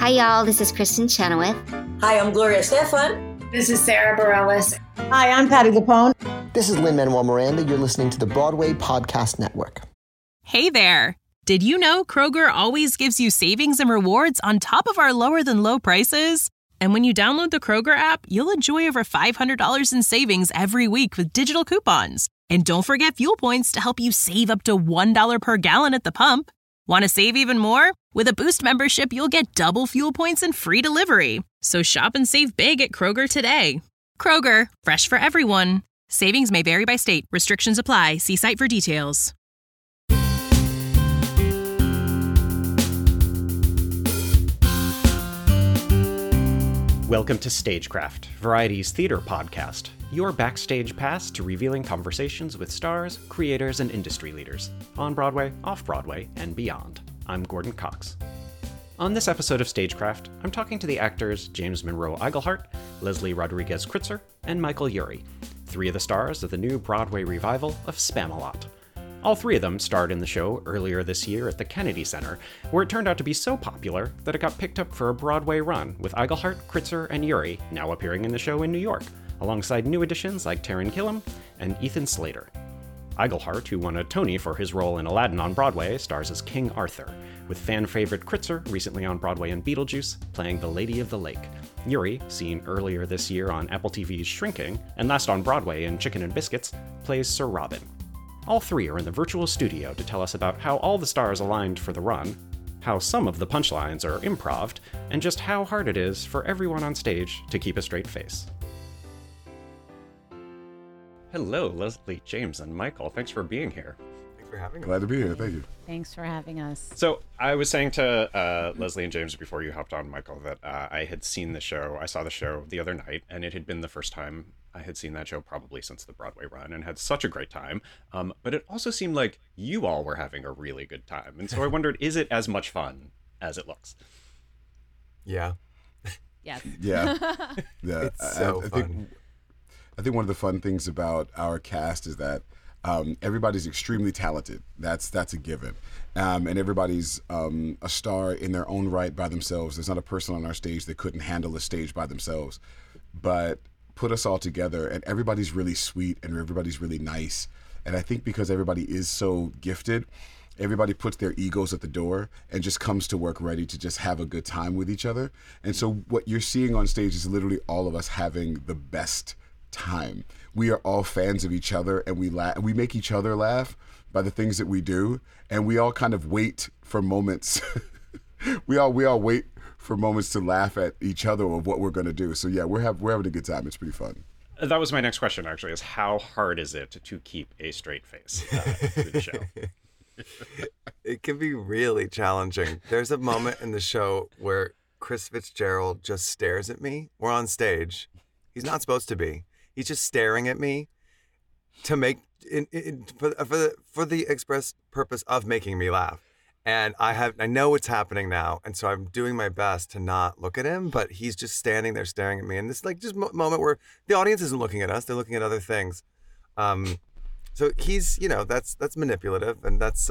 Hi, y'all. This is Kristen Chenoweth. Hi, I'm Gloria Estefan. This is Sarah Bareilles. Hi, I'm Patti LuPone. This is Lin-Manuel Miranda. You're listening to the Broadway Podcast Network. Hey there. Did you know Kroger always gives you savings and rewards on top of our lower than low prices? And when you download the Kroger app, you'll enjoy over $500 in savings every week with digital coupons. And don't forget fuel points to help you save up to $1 per gallon at the pump. Want to save even more? With a Boost membership, you'll get double fuel points and free delivery. So shop and save big at Kroger today. Kroger, fresh for everyone. Savings may vary by state. Restrictions apply. See site for details. Welcome to Stagecraft, Variety's theater podcast, your backstage pass to revealing conversations with stars, creators, and industry leaders, on Broadway, off-Broadway, and beyond. I'm Gordon Cox. On this episode of Stagecraft, I'm talking to the actors James Monroe Iglehart, Leslie Rodriguez Kritzer, and Michael Urie, three of the stars of the new Broadway revival of Spamalot. All three of them starred in the show earlier this year at the Kennedy Center, where it turned out to be so popular that it got picked up for a Broadway run, with Iglehart, Kritzer, and Urie now appearing in the show in New York, alongside new additions like Taran Killam and Ethan Slater. Iglehart, who won a Tony for his role in Aladdin on Broadway, stars as King Arthur, with fan-favorite Kritzer recently on Broadway in Beetlejuice, playing the Lady of the Lake. Urie, seen earlier this year on Apple TV's Shrinking, and last on Broadway in Chicken and Biscuits, plays Sir Robin. All three are in the virtual studio to tell us about how all the stars aligned for the run, how some of the punchlines are improv'd, and just how hard it is for everyone on stage to keep a straight face. Hello, Leslie, James, and Michael. Thanks for being here. Thanks for having us. Glad to be here. Thank you. Thanks for having us. So I was saying to Leslie and James before you hopped on, Michael, that I had seen the show. I saw the show the other night, and it had been the first time I had seen that show probably since the Broadway run, and had such a great time. But it also seemed like you all were having a really good time. And so I wondered, is it as much fun as it looks? Yeah. Yes. Yeah. Yeah. It's so fun. I think one of the fun things about our cast is that everybody's extremely talented. That's a given. And everybody's a star in their own right by themselves. There's not a person on our stage that couldn't handle a stage by themselves. But put us all together, and everybody's really sweet and everybody's really nice. And I think because everybody is so gifted, everybody puts their egos at the door and just comes to work ready to just have a good time with each other. And so what you're seeing on stage is literally all of us having the best time. We are all fans of each other, and we make each other laugh by the things that we do, and we all kind of wait for moments. we all wait for moments to laugh at each other of what we're going to do. So yeah, we're having a good time. It's pretty fun. That was my next question, actually, is how hard is it to keep a straight face through the show? It can be really challenging. There's a moment in the show where Chris Fitzgerald just stares at me. We're on stage. He's not supposed to be. He's just staring at me to make for the express purpose of making me laugh. And I know what's happening now, and so I'm doing my best to not look at him, but he's just standing there staring at me. And this like just moment where the audience isn't looking at us; they're looking at other things. So he's, that's manipulative, and that's.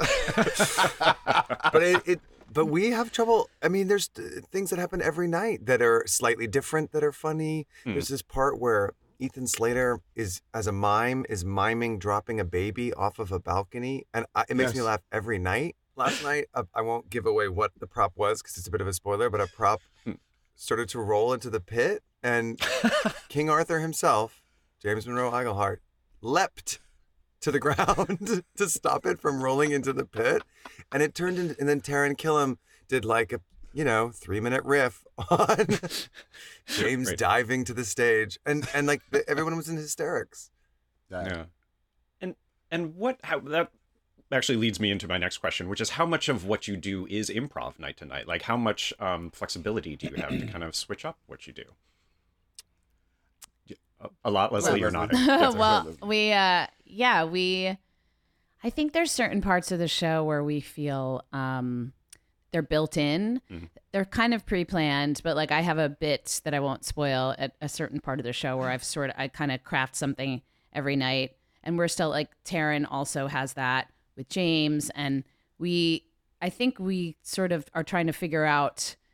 But we have trouble. I mean, there's things that happen every night that are slightly different, that are funny. There's this part where Ethan Slater is miming dropping a baby off of a balcony, and it makes me laugh every night. Last night, I won't give away what the prop was because it's a bit of a spoiler, but a prop started to roll into the pit, and King Arthur himself, James Monroe Iglehart, leapt to the ground to stop it from rolling into the pit. And it turned into, and then Taran Killam did like a 3-minute riff on James diving to the stage, and like everyone was in hysterics. Yeah. And how that actually leads me into my next question, which is how much of what you do is improv night to night? Like how much flexibility do you have to kind of switch up what you do? A lot, Leslie, you're nodding. Well, I think there's certain parts of the show where we feel they're built in. Mm-hmm. They're kind of pre-planned, but like I have a bit that I won't spoil at a certain part of the show where I kind of craft something every night, and we're still like Taran also has that with James, and I think we sort of are trying to figure out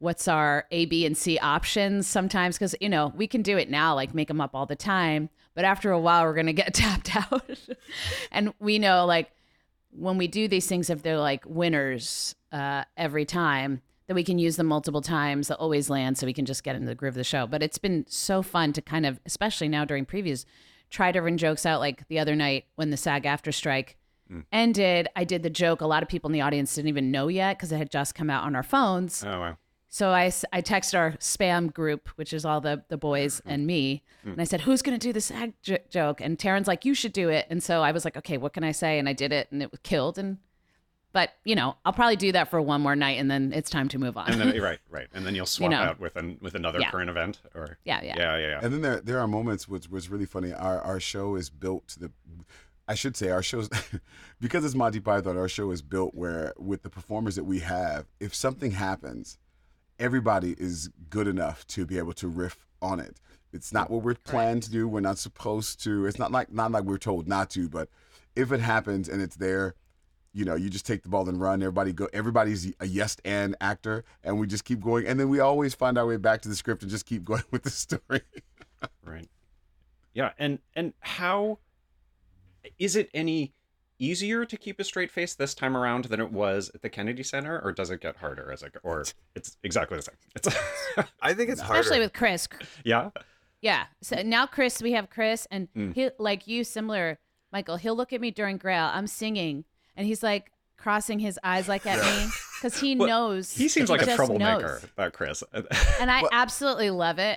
what's our A, B, and C options sometimes, because, you know, we can do it now, like make them up all the time. But after a while, we're going to get tapped out. And we know, like, when we do these things, if they're like winners every time, that we can use them multiple times. They'll always land, so we can just get into the groove of the show. But it's been so fun to kind of, especially now during previews, try to run jokes out. Like the other night when the SAG-AFTRA strike ended, I did the joke. A lot of people in the audience didn't even know yet because it had just come out on our phones. Oh, wow. So I texted our spam group, which is all the boys and me, and I said, who's going to do the SAG joke? And Taryn's like, you should do it. And so I was like, okay, what can I say? And I did it, and it was killed. But, you know, I'll probably do that for one more night, and then it's time to move on. And then right. And then you'll swap out with another current event, or yeah. And then there are moments which was really funny. Our show is built to I should say our show's because it's Monty Python. Our show is built where, with the performers that we have, if something happens, everybody is good enough to be able to riff on it. It's not what we're planned to do. We're not supposed to. It's not like we're told not to. But if it happens and it's there, you know, you just take the ball and run. Everybody's a yes and actor, and we just keep going. And then we always find our way back to the script and just keep going with the story. Right. Yeah. And how is it any easier to keep a straight face this time around than it was at the Kennedy Center, or does it get harder or it's exactly the same? It's I think it's harder. Especially with Chris. Yeah. Yeah. So now we have Chris, and he, like you, similar, Michael, he'll look at me during Grail. I'm singing, and he's like crossing his eyes like at me because he knows. He seems like a troublemaker, knows. that Chris. And I absolutely love it.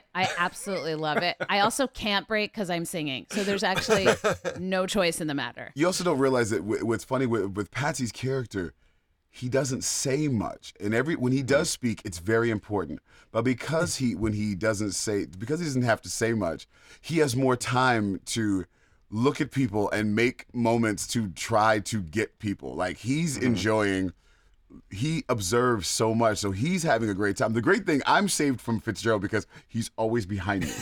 I also can't break because I'm singing. So there's actually no choice in the matter. You also don't realize that what's funny with Patsy's character, he doesn't say much. And when he does speak, it's very important. But because he doesn't have to say much, he has more time to look at people and make moments to try to get people. Like, he's enjoying, he observes so much, so he's having a great time. The great thing, I'm saved from Fitzgerald because he's always behind me.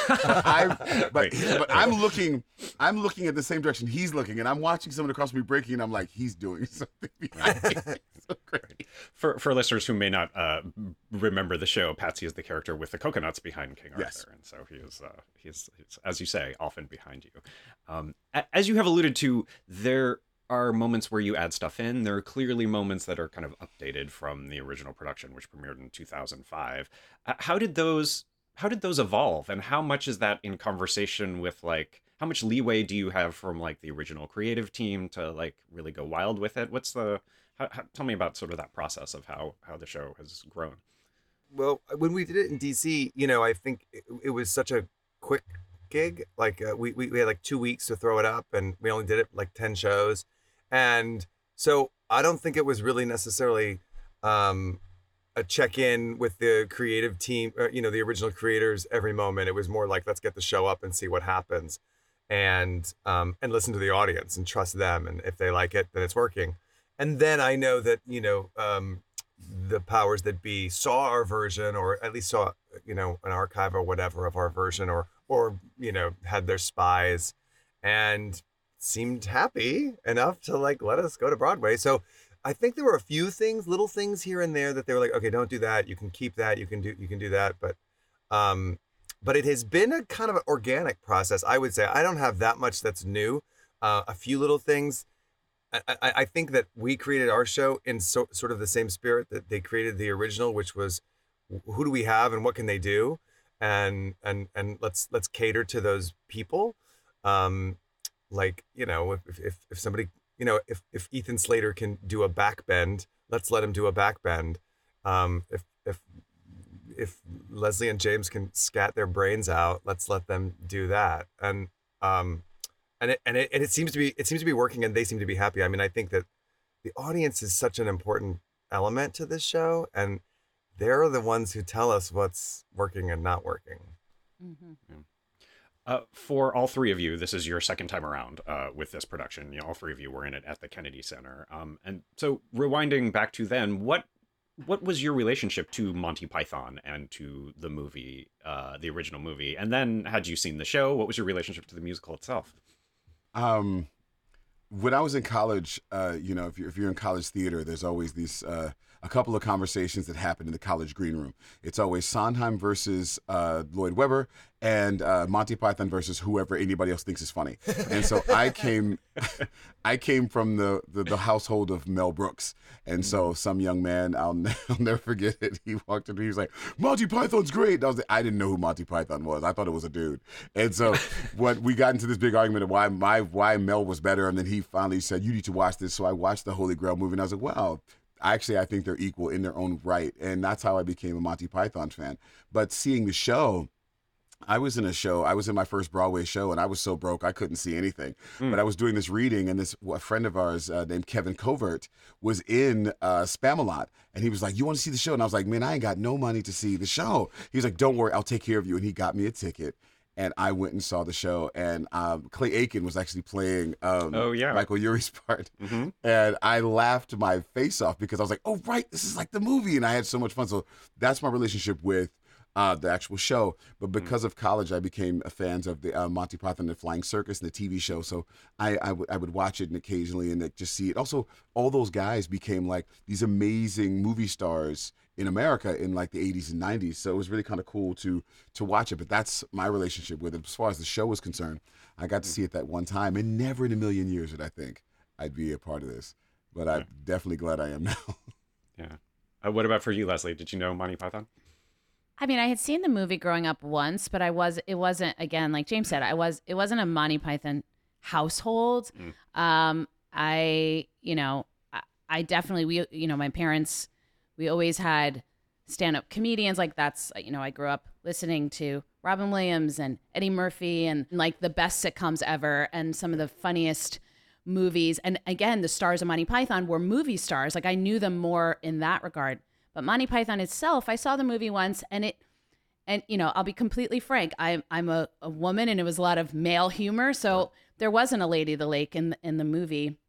But I'm looking at the same direction he's looking, and I'm watching someone across me breaking, and I'm like, he's doing something behind me. So great. For listeners who may not remember the show, Patsy is the character with the coconuts behind King Arthur, yes. And so he's as you say, often behind you. As you have alluded to, there are moments where you add stuff in. There are clearly moments that are kind of updated from the original production, which premiered in 2005. How did those evolve, and how much is that in conversation with, like, how much leeway do you have from, like, the original creative team to, like, really go wild with it? Tell me about sort of that process of how the show has grown. Well, when we did it in DC, you know, I think it was such a quick gig. Like, we had like 2 weeks to throw it up, and we only did it like 10 shows. And so I don't think it was really necessarily a check-in with the creative team, you know, the original creators every moment. It was more like, let's get the show up and see what happens, and listen to the audience and trust them. And if they like it, then it's working. And then I know that, you know, the powers that be saw our version, or at least saw, you know, an archive or whatever of our version, or you know, had their spies, and seemed happy enough to, like, let us go to Broadway. So I think there were a few things, little things here and there, that they were like, okay, don't do that. You can keep that. You can do that. But it has been a kind of an organic process, I would say. I don't have that much that's new. A few little things. I think that we created our show in sort of the same spirit that they created the original, which was, who do we have and what can they do, and let's cater to those people. Like, you know, if somebody, you know, if Ethan Slater can do a back bend, let's let him do a back bend. If Leslie and James can scat their brains out, let's let them do that. And it seems to be working, and they seem to be happy. I mean, I think that the audience is such an important element to this show, and they're the ones who tell us what's working and not working. Mm-hmm. Yeah. For all three of you, this is your second time around with this production. You know, all three of you were in it at the Kennedy Center. And so, rewinding back to then, what was your relationship to Monty Python and to the movie, the original movie? And then, had you seen the show? What was your relationship to the musical itself? When I was in college, you know, if you're in college theater, there's always these a couple of conversations that happen in the college green room. It's always Sondheim versus Lloyd Webber and Monty Python versus whoever anybody else thinks is funny. And so I came from the household of Mel Brooks. And so some young man, I'll never forget it. He walked in, he was like, Monty Python's great. I didn't know who Monty Python was. I thought it was a dude. And so when we got into this big argument of why Mel was better, and then he finally said, you need to watch this. So I watched the Holy Grail movie, and I was like, wow, actually, I think they're equal in their own right. And that's how I became a Monty Python fan. But seeing the show, I was in my first Broadway show, and I was so broke I couldn't see anything. But I was doing this reading, and a friend of ours named Kevin Covert was in Spamalot, and he was like, you want to see the show? And I was like, man, I ain't got no money to see the show. He was like, don't worry, I'll take care of you. And he got me a ticket, and I went and saw the show. And Clay Aiken was actually playing Michael Urie's part. Mm-hmm. And I laughed my face off because I was like, oh, right, this is like the movie. And I had so much fun. So that's my relationship with the actual show. But because of college, I became a fan of the Monty Python and the Flying Circus and the TV show. So I would watch it and occasionally and just see it. Also, all those guys became like these amazing movie stars in America in like the 80s and 90s. So it was really kind of cool to watch it. But that's my relationship with it. As far as the show was concerned, I got to see it that one time, and never in a million years did I think I'd be a part of this. But I'm definitely glad I am now. Yeah. What about for you, Leslie? Did you know Monty Python? I mean, I had seen the movie growing up once, but it wasn't, again, like James said, it wasn't a Monty Python household. I definitely, my parents, we always had stand-up comedians. Like that's, I grew up listening to Robin Williams and Eddie Murphy and like the best sitcoms ever and some of the funniest movies. And again, the stars of Monty Python were movie stars. Like I knew them more in that regard. But Monty Python itself, I saw the movie once, and I'll be completely frank. I'm a woman, and it was a lot of male humor, so there wasn't a Lady of the Lake in the movie.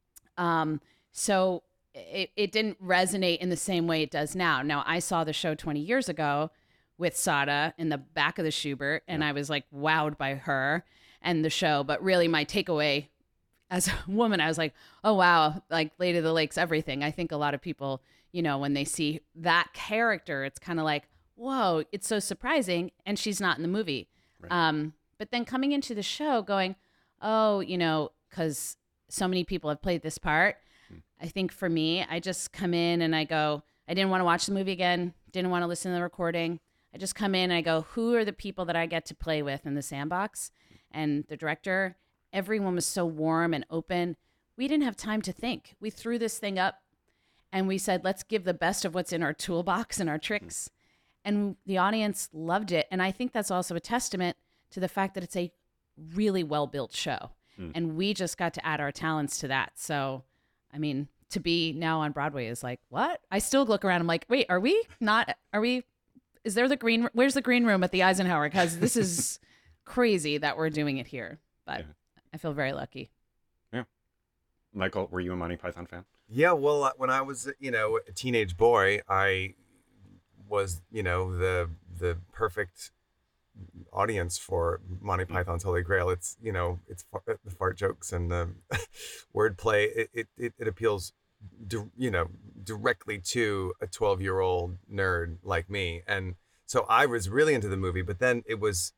So it didn't resonate in the same way it does now. Now I saw the show 20 years ago with Sada in the back of the Schubert, and I was like wowed by her and the show. But really, my takeaway as a woman, I was like, oh wow, like Lady of the Lake's everything. I think a lot of people, when they see that character, it's kind of like, whoa, it's so surprising. And she's not in the movie. Right. But then coming into the show going, oh, because so many people have played this part. I think for me, I just come in and I go, I didn't want to watch the movie again. Didn't want to listen to the recording. I just come in and I go, who are the people that I get to play with in the sandbox? And the director, everyone was so warm and open. We didn't have time to think. We threw this thing up. And we said, let's give the best of what's in our toolbox and our tricks. And the audience loved it. And I think that's also a testament to the fact that it's a really well-built show. And we just got to add our talents to that. So, I mean, to be now on Broadway is like, what? I still look around. I'm like, wait, is there where's the green room at the Eisenhower? Because this is crazy that we're doing it here. But I feel very lucky. Yeah. Michael, were you a Monty Python fan? Yeah, well, when I was, a teenage boy, I was, the perfect audience for Monty Python's Holy Grail. It's, it's the fart jokes and the wordplay. It appeals, directly to a 12-year-old nerd like me. And so I was really into the movie, but then it was,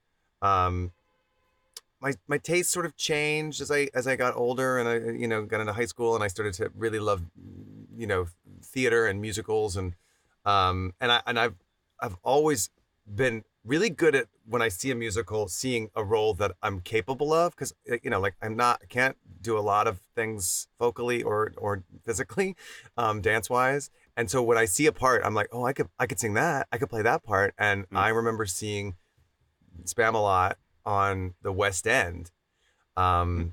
my taste sort of changed as I got older and I got into high school and I started to really love theater and musicals and I've always been really good at when I see a musical seeing a role that I'm capable of because I can't do a lot of things vocally or physically dance wise, and so when I see a part I'm like, oh, I could sing that, I could play that part. And I remember seeing Spamalot on the West End, and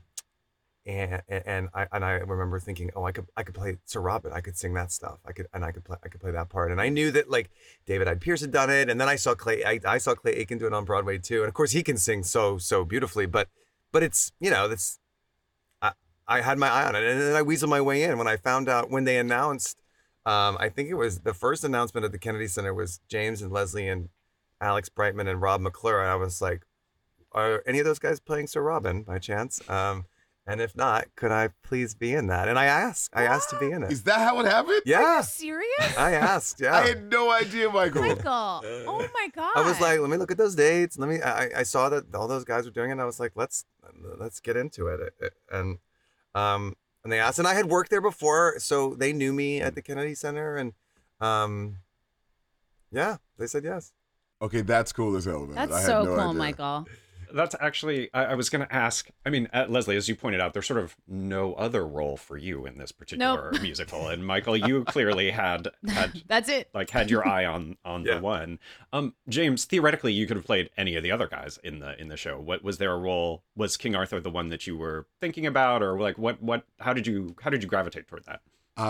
I remember thinking, oh, I could play Sir Robin, I could sing that stuff, I could play that part. And I knew that like David Hyde Pierce had done it, and then I saw Clay Aiken do it on Broadway too, and of course he can sing so beautifully. But it's I had my eye on it, and then I weaseled my way in when I found out when they announced. I think it was the first announcement at the Kennedy Center was James and Leslie and Alex Brightman and Rob McClure, and I was like, are any of those guys playing Sir Robin by chance? And And if not, could I please be in that? And I asked to be in it. Is that how it happened? Yeah. Are you serious? I asked, yeah. I had no idea, Michael. Michael. Oh my God. I was like, let me look at those dates. I saw that all those guys were doing it, and I was like, let's get into it. And they asked, and I had worked there before, so they knew me at the Kennedy Center, and yeah, they said yes. Okay, that's cool as hell, man. That's I had so no cool, idea. Michael. That's actually, I was going to ask, I mean, Leslie, as you pointed out, there's sort of no other role for you in this particular musical. And Michael, you clearly had That's it. like had your eye on Yeah. the one. James, theoretically, you could have played any of the other guys in the show. What was there a role? Was King Arthur the one that you were thinking about, or like how did you gravitate toward that?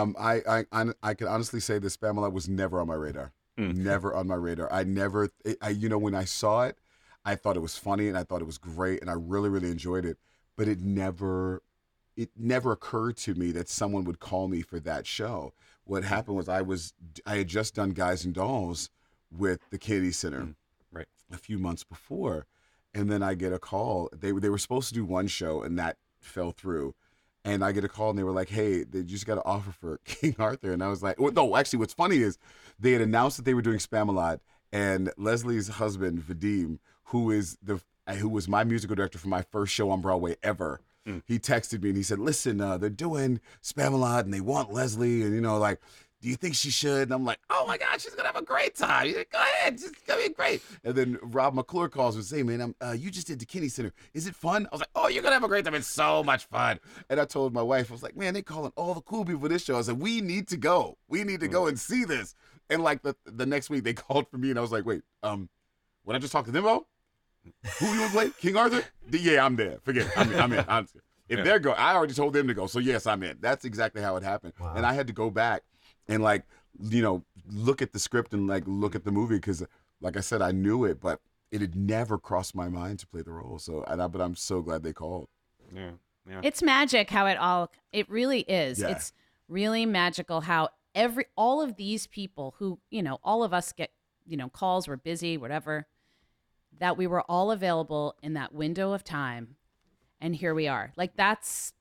I can honestly say that Spamalot was never on my radar. Never on my radar. When I saw it, I thought it was funny and I thought it was great and I really, really enjoyed it. But it never occurred to me that someone would call me for that show. What happened was I had just done Guys and Dolls with the Kennedy Center Right. a few months before, and then I get a call. They were supposed to do one show and that fell through. And I get a call and they were like, hey, they just got an offer for King Arthur. And I was like, well, no, actually what's funny is they had announced that they were doing Spamalot, and Leslie's husband, Vadim, who was my musical director for my first show on Broadway ever, he texted me and he said, listen, they're doing Spamalot and they want Leslie, and do you think she should? And I'm like, oh my God, she's gonna have a great time. He's like, go ahead, it's gonna be great. And then Rob McClure calls and says, hey man, you just did the Kennedy Center. Is it fun? I was like, oh, you're gonna have a great time. It's so much fun. And I told my wife, I was like, man, they calling all the cool people for this show. I said, we need to go. We need to go and see this. And like the next week they called for me and I was like, wait, when I just talked to them about? Who you want to play? King Arthur? Yeah, I'm there. Forget it. I'm in. If they're going, I already told them to go. So yes, I'm in. That's exactly how it happened. Wow. And I had to go back and look at the script and look at the movie because, like I said, I knew it, but it had never crossed my mind to play the role. So, but I'm so glad they called. Yeah. It's magic how it really is. Yeah. It's really magical how all of these people who, all of us get, calls, we're busy, whatever, that we were all available in that window of time. And here we are. Like it's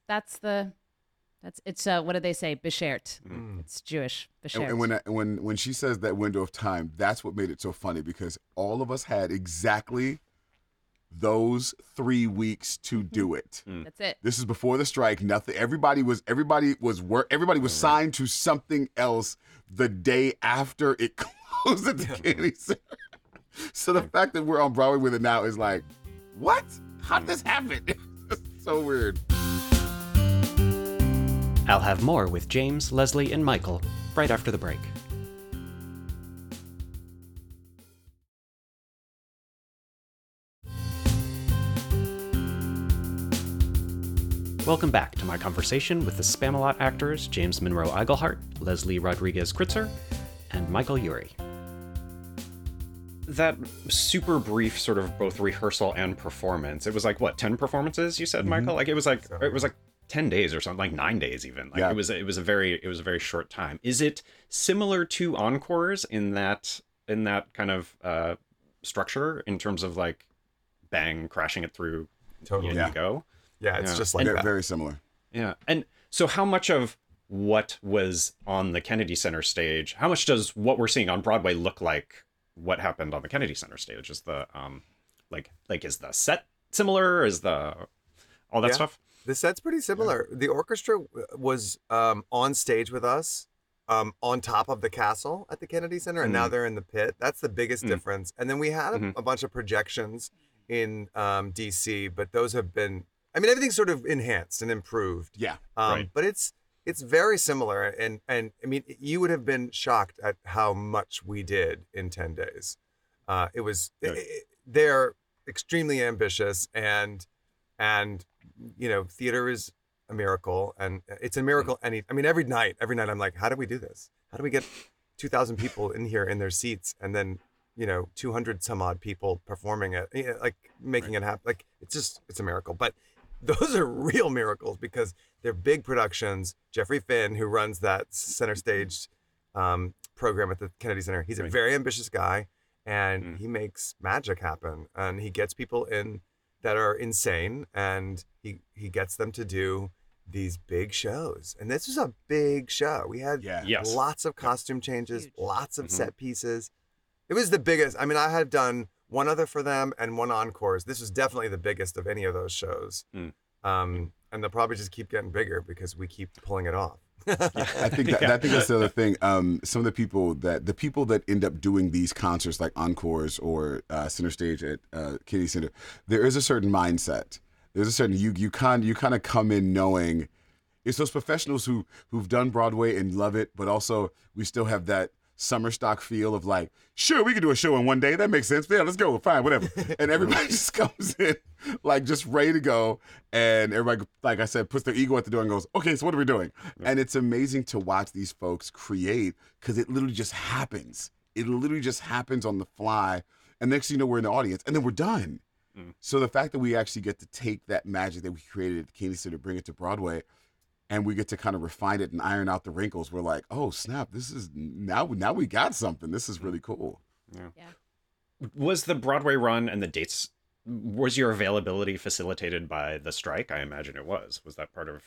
what do they say? Beshert. It's Jewish. Beshert. And when she says that window of time, that's what made it so funny because all of us had exactly those 3 weeks to do it. That's it. This is before the strike. Nothing. Everybody was signed to something else the day after it closed at the Kennedy Center. So the fact that we're on Broadway with it now is like, what? How did this happen? It's so weird. I'll have more with James, Leslie, and Michael right after the break. Welcome back to my conversation with the Spamalot actors James Monroe Iglehart, Leslie Rodriguez Kritzer, and Michael Urie. That super brief sort of both rehearsal and performance, it was like, what, 10 performances you said, Michael? Like it was like 10 days or something, like 9 days even. Like it was a very short time. Is it similar to encores in that kind of structure in terms of like bang, crashing it through, Totally. you go? Yeah, it's just like that. Very similar. Yeah. And so how much of what was on the Kennedy Center stage, how much does what we're seeing on Broadway look like what happened on the Kennedy Center stage? Is the is the set similar? Is the all that stuff? The set's pretty similar. The orchestra was on stage with us on top of the castle at the Kennedy Center, and now they're in the pit. That's the biggest difference. And then we had a bunch of projections in DC, but those have been, everything's sort of enhanced and improved. Yeah. Right. But it's very similar, and you would have been shocked at how much we did in 10 days. They're extremely ambitious, and theater is a miracle, and it's a miracle. Every night I'm like, how do we do this? How do we get 2,000 people in here in their seats, and then 200 some odd people performing it, making it happen? Like it's a miracle. But those are real miracles because they're big productions. Jeffrey Finn, who runs that center stage program at the Kennedy Center, he's a very ambitious guy, and he makes magic happen, and he gets people in that are insane, and he gets them to do these big shows. And this was a big show. We had lots of costume changes, lots of set pieces. It was the biggest. I mean, I had done one other for them and one encores. This was definitely the biggest of any of those shows. And they'll probably just keep getting bigger because we keep pulling it off. I think that's the other thing. Some of the people that end up doing these concerts like encores or center stage at Kennedy Center, there is a certain mindset. There's a certain you kind of come in knowing it's those professionals who've done Broadway and love it, but also we still have that summer stock feel of like, sure, we can do a show in one day. That makes sense. Yeah, let's go. Fine, whatever. And everybody just comes in like just ready to go. And everybody, like I said, puts their ego at the door and goes, okay, so what are we doing? And it's amazing to watch these folks create because it literally just happens. It literally just happens on the fly. And next thing you know, we're in the audience and then we're done. So the fact that we actually get to take that magic that we created at the Kennedy Center, bring it to Broadway, and we get to kind of refine it and iron out the wrinkles. We're like, oh snap! This is now we got something. This is really cool. Yeah. Was the Broadway run and the dates? Was your availability facilitated by the strike? I imagine it was. Was that part of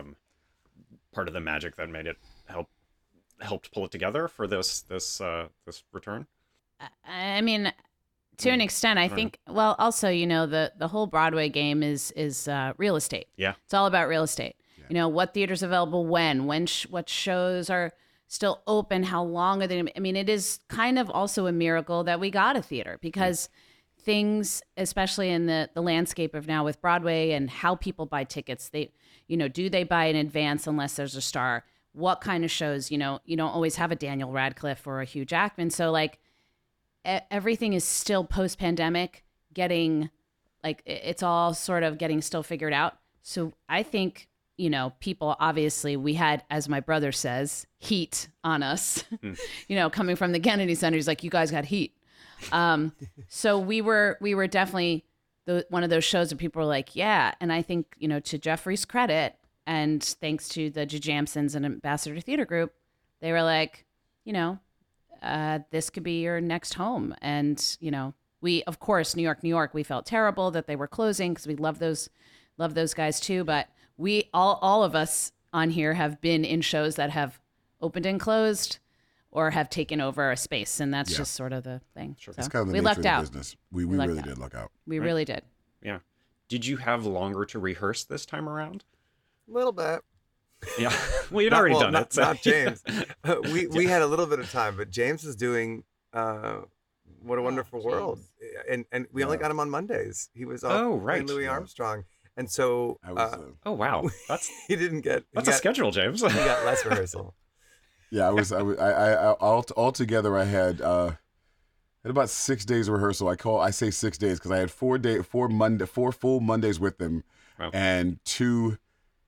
the magic that made it helped pull it together for this return? I mean, to an extent, I think. Well, also, the whole Broadway game is real estate. Yeah, it's all about real estate. What theater's available what shows are still open, how long are they? I mean, it is kind of also a miracle that we got a theater because things, especially in the landscape of now with Broadway and how people buy tickets, do they buy in advance unless there's a star? What kind of shows, you don't always have a Daniel Radcliffe or a Hugh Jackman. So like everything is still post-pandemic it's all sort of getting still figured out. So I think, people, obviously we had, as my brother says, heat on us, coming from the Kennedy Center. He's like, you guys got heat. So we were definitely one of those shows that people were like, yeah. And I think, to Jeffrey's credit, and thanks to the Jajamsons and Ambassador Theater Group, they were like, this could be your next home. And, we, of course, New York, we felt terrible that they were closing because we love those guys too. But we all of us on here have been in shows that have opened and closed or have taken over a space. And that's just sort of the thing. Sure. So it's kind of the we nature lucked of the out. business. We really did luck out. We really did. Yeah. Did you have longer to rehearse this time around? A little bit. Yeah. Well, you'd already done it. So. Not James. We had a little bit of time, but James is doing What a Wonderful World. And we only got him on Mondays. He was off playing Louis Armstrong. And so, oh wow, he didn't get. That's a schedule, James. He got less rehearsal. Yeah, I altogether I had about 6 days of rehearsal. I say 6 days because I had 4 full Mondays with them, and two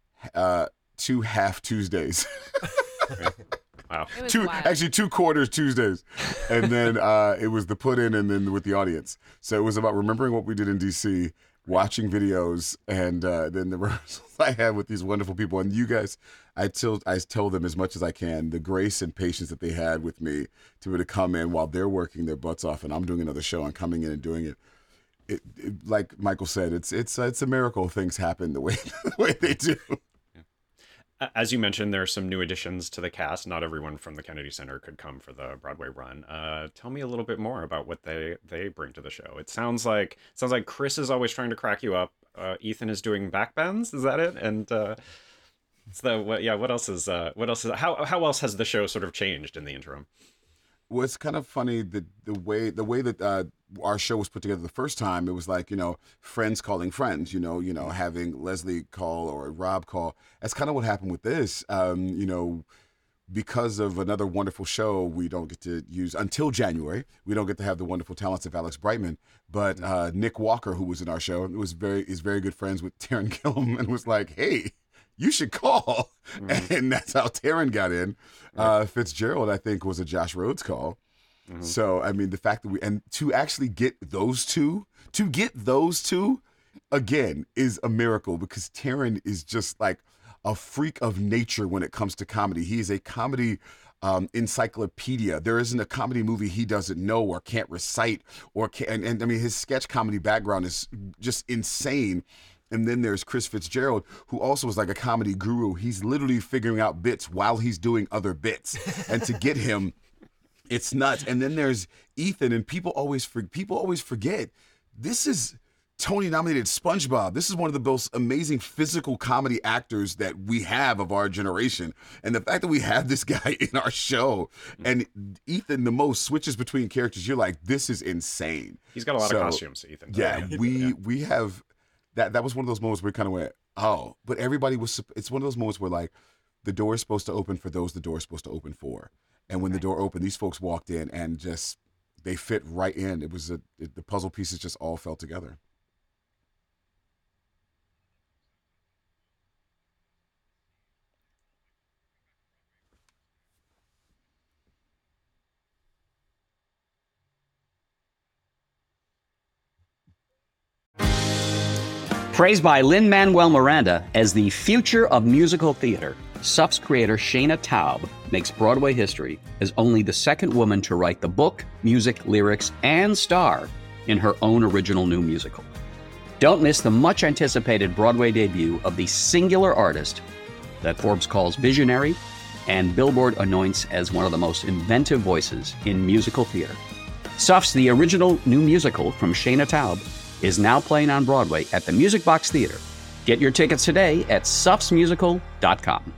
half Tuesdays. Wow. Two quarters Tuesdays. And then it was the put in and then with the audience. So it was about remembering what we did in DC, watching videos, and then the rehearsals I had with these wonderful people. And you guys, I tell them as much as I can, the grace and patience that they had with me to be able to come in while they're working their butts off and I'm doing another show and coming in and doing it. It like Michael said, it's a miracle things happen the way they do. As you mentioned, there are some new additions to the cast. Not everyone from the Kennedy Center could come for the Broadway run. Tell me a little bit more about what they bring to the show. It sounds like Chris is always trying to crack you up. Ethan is doing backbends. Is that it? And what else is how else has the show sort of changed in the interim? Well, it's kind of funny the way that our show was put together the first time. It was like, friends calling friends, having Leslie call or Rob call. That's kind of what happened with this. Because of another wonderful show we don't get to use until January. We don't get to have the wonderful talents of Alex Brightman. But Nick Walker, who was in our show, is very good friends with Taron Killam and was like, hey, you should call. Mm-hmm. And that's how Taron got in. Fitzgerald, I think, was a Josh Rhodes call. Mm-hmm. So, I mean, the fact that to actually get those two, again, is a miracle because Taron is just like a freak of nature when it comes to comedy. He is a comedy encyclopedia. There isn't a comedy movie he doesn't know or can't recite or can. And I mean, his sketch comedy background is just insane. And then there's Chris Fitzgerald, who also is like a comedy guru. He's literally figuring out bits while he's doing other bits. And to get him, it's nuts. And then there's Ethan, and people always forget, this is Tony-nominated SpongeBob. This is one of the most amazing physical comedy actors that we have of our generation. And the fact that we have this guy in our show, and Ethan the most switches between characters, you're like, this is insane. He's got a lot of costumes, Ethan. Yeah, we have... That was one of those moments where we kind of went, oh, but everybody was, it's one of those moments where like the door is supposed to open for those the door is supposed to open for. And when the door opened, these folks walked in and just, they fit right in. It was the puzzle pieces just all fell together. Praised by Lin-Manuel Miranda as the future of musical theater, SUF's creator Shayna Taub makes Broadway history as only the second woman to write the book, music, lyrics, and star in her own original new musical. Don't miss the much-anticipated Broadway debut of the singular artist that Forbes calls visionary and Billboard anoints as one of the most inventive voices in musical theater. SUF's The Original New Musical from Shayna Taub is now playing on Broadway at the Music Box Theater. Get your tickets today at sufsmusical.com.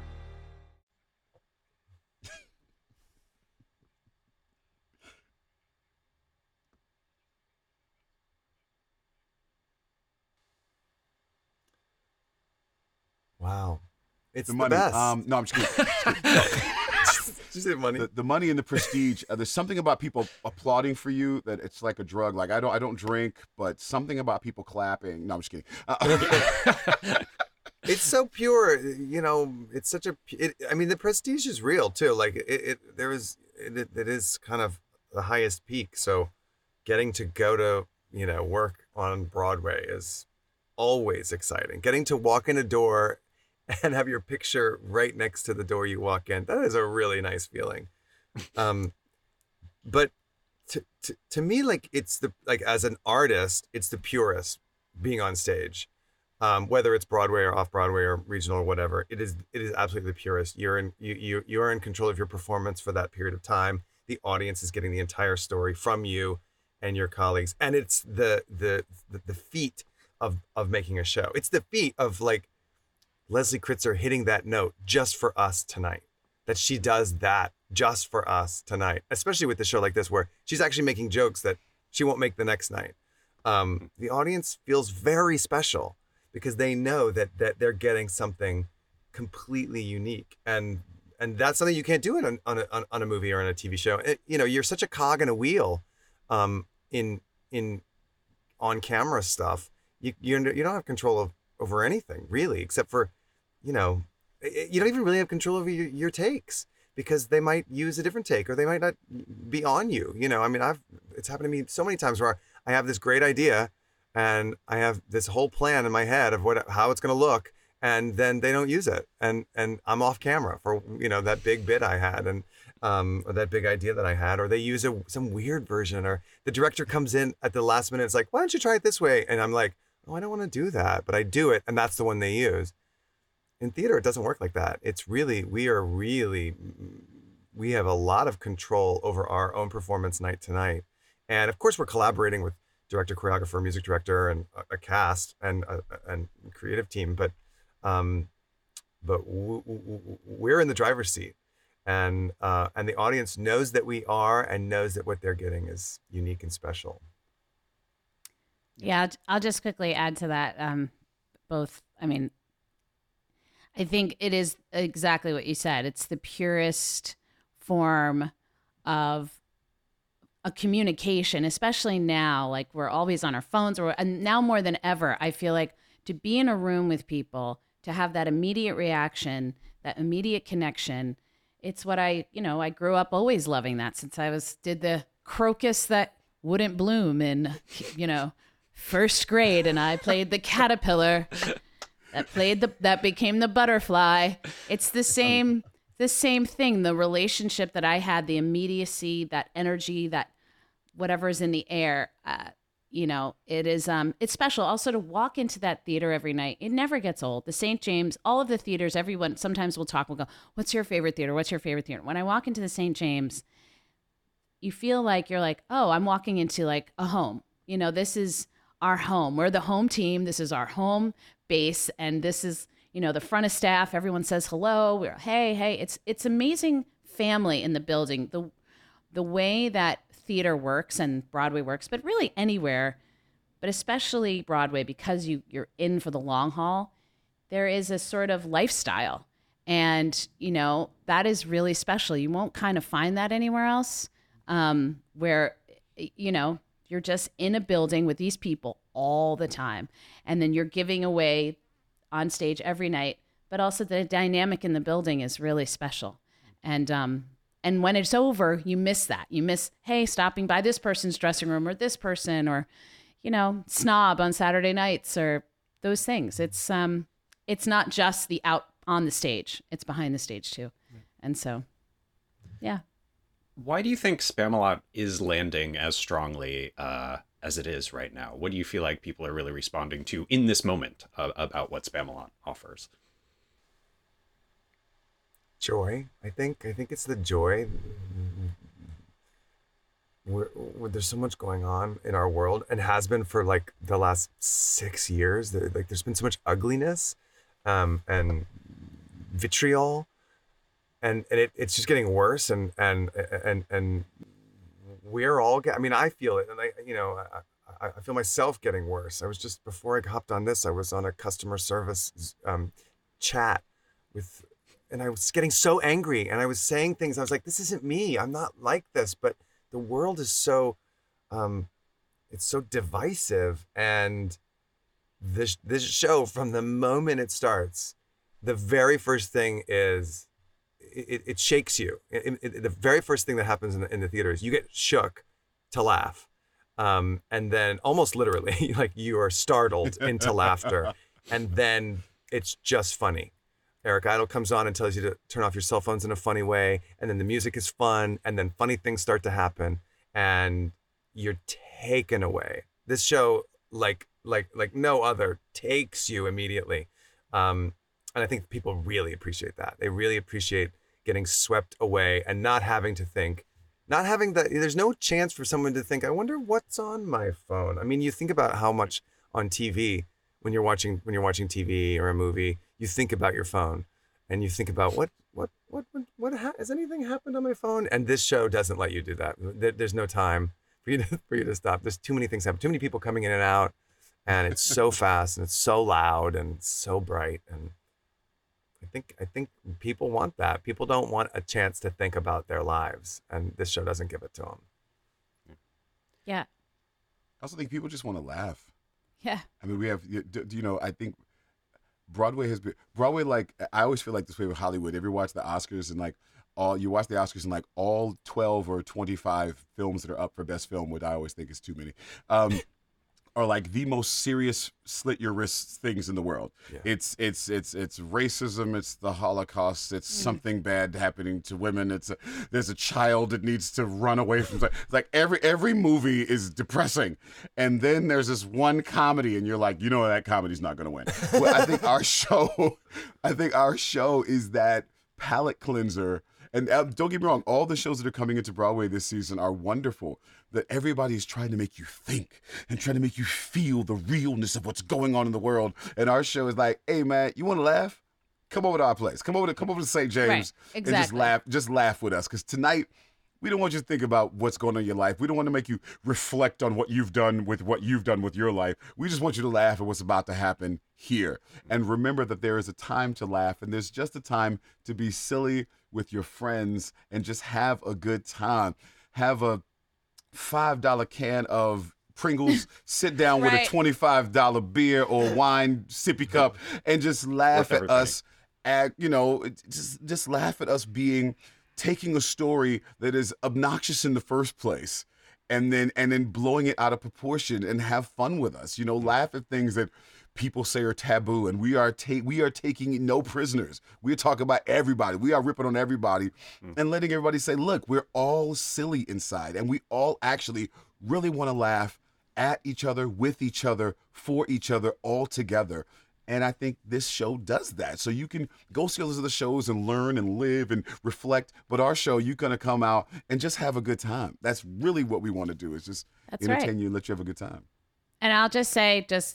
Wow. It's the money. best. No, I'm just kidding. Just the money. The money and the prestige. There's something about people applauding for you that it's like a drug. Like I don't drink, but something about people clapping. No, I'm just kidding. It's so pure, you know. It's such a. I mean, the prestige is real too. Like it is kind of the highest peak. So, getting to go to work on Broadway is always exciting. Getting to walk in a door and have your picture right next to the door you walk in, that is a really nice feeling. But to me, like as an artist, it's the purest being on stage. Whether it's Broadway or off Broadway or regional or whatever, it is absolutely the purest. You are in control of your performance for that period of time. The audience is getting the entire story from you and your colleagues, and it's the feat of making a show. It's the feat of like Leslie Kritzer hitting that note just for us tonight. That she does that just for us tonight, especially with a show like this where she's actually making jokes that she won't make the next night. The audience feels very special because they know that they're getting something completely unique, and that's something you can't do it on a movie or on a TV show. You're such a cog in a wheel, in on camera stuff. You don't have control over anything really, except for, you don't even really have control over your takes because they might use a different take or they might not be on you. I mean, it's happened to me so many times where I have this great idea and I have this whole plan in my head of how it's going to look, and then they don't use it, and I'm off camera for that big bit I had and or that big idea that I had, or they use some weird version, or the director comes in at the last minute. It's like, why don't you try it this way? And I'm like, oh, I don't want to do that, but I do it, and that's the one they use. In theater, it doesn't work like that. It's really, we have a lot of control over our own performance night to night. And of course, we're collaborating with director, choreographer, music director, and a cast and creative team. But we're in the driver's seat, and the audience knows that we are, and knows that what they're getting is unique and special. Yeah, I'll just quickly add to that. I think it is exactly what you said. It's the purest form of a communication, especially now. Like, we're always on our phones, and now more than ever, I feel like to be in a room with people, to have that immediate reaction, that immediate connection. It's what I grew up always loving that since I did the crocus that wouldn't bloom in, first grade, and I played the caterpillar that became the butterfly. It's the same the same thing. The relationship that I had, the immediacy, that energy, that whatever is in the air, it is, it's special. Also, to walk into that theater every night, it never gets old. The St. James, all of the theaters, everyone, sometimes we'll go, what's your favorite theater? What's your favorite theater? When I walk into the St. James, you feel like you're like, oh, I'm walking into like a home. This is our home. We're the home team. This is our home base. And this is, the front of staff. Everyone says hello. We're, hey. It's amazing family in the building. The way that theater works and Broadway works, but really anywhere, but especially Broadway, because you're in for the long haul, there is a sort of lifestyle. And, that is really special. You won't kind of find that anywhere else, where, you're just in a building with these people all the time. And then you're giving away on stage every night, but also the dynamic in the building is really special. And when it's over, you miss that. You miss, hey, stopping by this person's dressing room or this person, or, snob on Saturday nights, or those things. It's not just the out on the stage. It's behind the stage too. And so, yeah. Why do you think Spamalot is landing as strongly as it is right now? What do you feel like people are really responding to in this moment about what Spamalot offers? Joy. I think it's the joy. Where there's so much going on in our world, and has been for like the last 6 years. There's been so much ugliness, and vitriol, and it's just getting worse. And we're all. I feel it, and I feel myself getting worse. I was just, before I hopped on this, I was on a customer service chat with. And I was getting so angry, and I was saying things. I was like, this isn't me. I'm not like this. But the world is so, it's so divisive. And this show, from the moment it starts, the very first thing is, it shakes you. The very first thing that happens in the theater is you get shook to laugh. And then almost literally, like, you are startled into laughter. And then it's just funny. Eric Idle comes on and tells you to turn off your cell phones in a funny way, and then the music is fun, and then funny things start to happen, and you're taken away. This show, like no other, takes you immediately, and I think people really appreciate that. They really appreciate getting swept away and not having to think, not having that. There's no chance for someone to think, I wonder what's on my phone. I mean, you think about how much on TV, when you're watching TV or a movie, you think about your phone, and you think about what has anything happened on my phone? And this show doesn't let you do that. There's no time for you to stop. There's too many things happen. Too many people coming in and out, and it's so fast, and it's so loud, and it's so bright. And I think people want that. People don't want a chance to think about their lives, and this show doesn't give it to them. Yeah. I also think people just want to laugh. Yeah. I mean, we have, I think Broadway, like, I always feel like this way with Hollywood. If you watch the Oscars, and you watch the Oscars, and like all 12 or 25 films that are up for Best Film, which I always think is too many, are like the most serious slit your wrists things in the world. Yeah. It's racism, it's the Holocaust, it's something bad happening to women, there's a child that needs to run away from, like every movie is depressing, and then there's this one comedy, and you're like, that comedy's not going to win. Well, I think our show is that palate cleanser. And don't get me wrong, all the shows that are coming into Broadway this season are wonderful. That everybody's trying to make you think and trying to make you feel the realness of what's going on in the world. And our show is like, hey man, you want to laugh? Come over to our place. Come over to St. James, right, exactly. And just laugh with us. Because tonight, we don't want you to think about what's going on in your life. We don't want to make you reflect on what you've done with your life. We just want you to laugh at what's about to happen here. And remember that there is a time to laugh, and there's just a time to be silly with your friends and just have a good time. Have a $5 can of Pringles, sit down with a $25 beer or wine sippy cup, and just laugh at us. Just laugh at us taking a story that is obnoxious in the first place, and then blowing it out of proportion, and have fun with us. Laugh at things that people say are taboo, and we are taking no prisoners. We're talking about everybody. We are ripping on everybody and letting everybody say, look, we're all silly inside, and we all actually really want to laugh at each other, with each other, for each other, all together. And I think this show does that. So you can go see those other shows and learn and live and reflect. But our show, you're going to come out and just have a good time. That's really what we want to do, is just entertain you and let you have a good time. And I'll just say, it's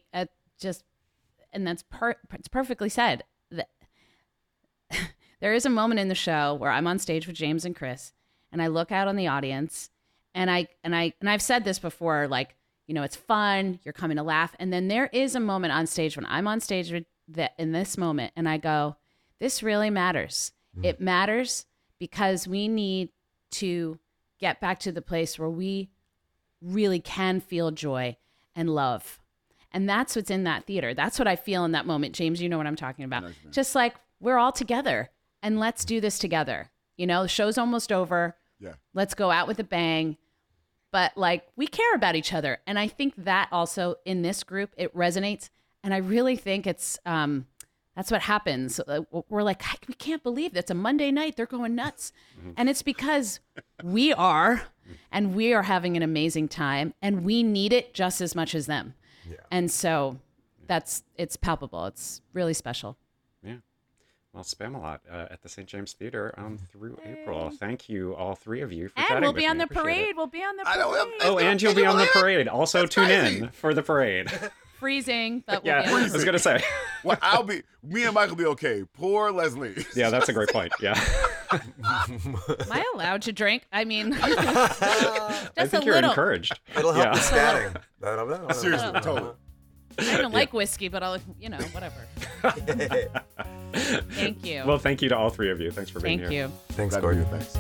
perfectly said. That there is a moment in the show where I'm on stage with James and Chris, and I look out on the audience, and I've said this before, like, you know, it's fun, you're coming to laugh. And then there is a moment on stage when I'm on stage in this moment, and I go, this really matters. It matters because we need to get back to the place where we really can feel joy and love. And that's what's in that theater. That's what I feel in that moment. James, you know what I'm talking about. Nice, just like, we're all together, and let's do this together. You know, the show's almost over. Yeah. Let's go out with a bang. But like, we care about each other. And I think that also in this group, it resonates. And I really think it's, that's what happens. We're like, we can't believe that's a Monday night. They're going nuts. And it's because we are, and we are having an amazing time, and we need it just as much as them. Yeah. And so it's palpable. It's really special. Yeah. Well, Spamalot at the St. James Theater through April. Thank you, all three of you, for chatting with me. And we'll be on the parade. We'll be on the parade. And you'll be on the parade. Also, tune in for the parade. Freezing, but we'll be on. I was going to say. Well, me and Mike will be okay. Poor Leslie. Yeah, that's a great point. Yeah. Am I allowed to drink? I mean, just I think you're encouraged. It'll help with scatting. Seriously, totally. I don't like whiskey, but I'll, whatever. Thank you. Well, thank you to all three of you. Thanks for being here. Thank you. Thanks, Gordon. Thanks.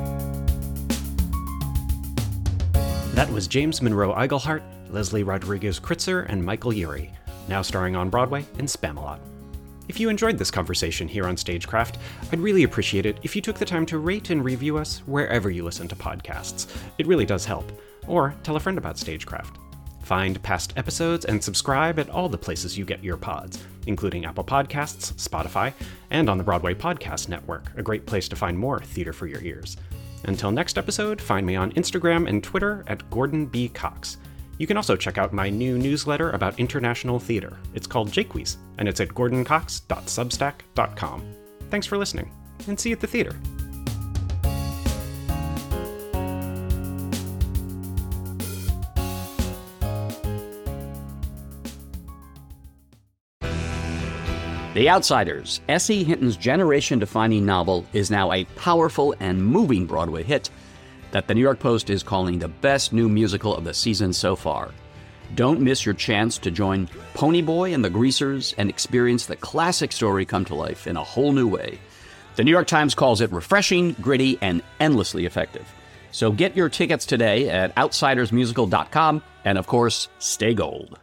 That was James Monroe Iglehart, Leslie Rodriguez Kritzer, and Michael Urie, now starring on Broadway in Spamalot. If you enjoyed this conversation here on Stagecraft, I'd really appreciate it if you took the time to rate and review us wherever you listen to podcasts. It really does help. Or tell a friend about Stagecraft. Find past episodes and subscribe at all the places you get your pods, including Apple Podcasts, Spotify, and on the Broadway Podcast Network, a great place to find more theater for your ears. Until next episode, find me on Instagram and Twitter at Gordon B. Cox. You can also check out my new newsletter about international theater. It's called Jaques, and it's at gordoncox.substack.com. Thanks for listening, and see you at the theater. The Outsiders, S.E. Hinton's generation-defining novel, is now a powerful and moving Broadway hit that the New York Post is calling the best new musical of the season so far. Don't miss your chance to join Ponyboy and the Greasers and experience the classic story come to life in a whole new way. The New York Times calls it refreshing, gritty, and endlessly effective. So get your tickets today at outsidersmusical.com, and of course, stay gold.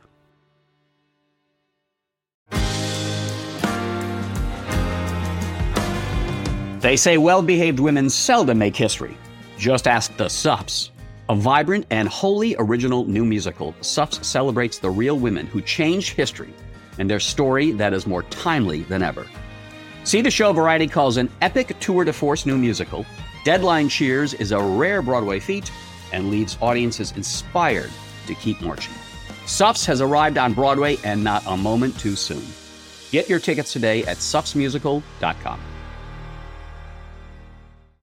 They say well-behaved women seldom make history. Just ask the Suffs. A vibrant and wholly original new musical, Suffs celebrates the real women who changed history and their story that is more timely than ever. See the show Variety calls an epic tour de force new musical. Deadline cheers is a rare Broadway feat and leaves audiences inspired to keep marching. Suffs has arrived on Broadway, and not a moment too soon. Get your tickets today at suffsmusical.com.